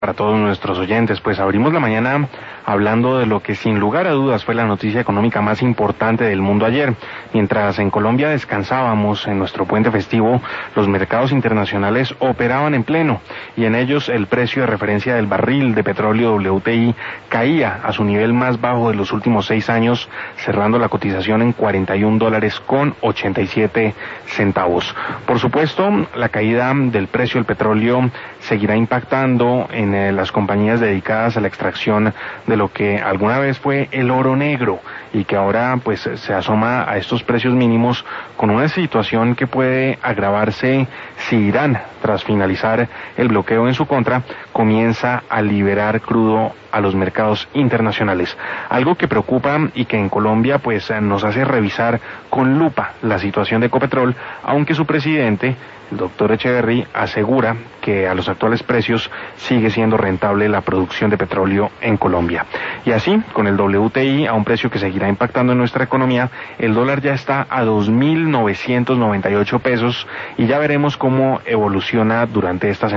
Para todos nuestros oyentes, pues abrimos la mañana hablando de lo que sin lugar a dudas fue la noticia económica más importante del mundo ayer. Mientras en Colombia descansábamos en nuestro puente festivo, los mercados internacionales operaban en pleno y en ellos el precio de referencia del barril de petróleo WTI caía a su nivel más bajo de los últimos 6 años, cerrando la cotización en $41.87. Por supuesto, la caída del precio del petróleo seguirá impactando en las compañías dedicadas a la extracción de lo que alguna vez fue el oro negro y que ahora pues se asoma a estos precios mínimos, con una situación que puede agravarse si Irán, tras finalizar el bloqueo en su contra, comienza a liberar crudo a los mercados internacionales. Algo que preocupa y que en Colombia pues nos hace revisar con lupa la situación de Ecopetrol, aunque su presidente, el doctor Echeverry, asegura que a los actuales precios sigue siendo rentable la producción de petróleo en Colombia. Y así, con el WTI a un precio que seguirá impactando en nuestra economía, el dólar ya está a 2.998 pesos y ya veremos cómo evoluciona durante esta semana.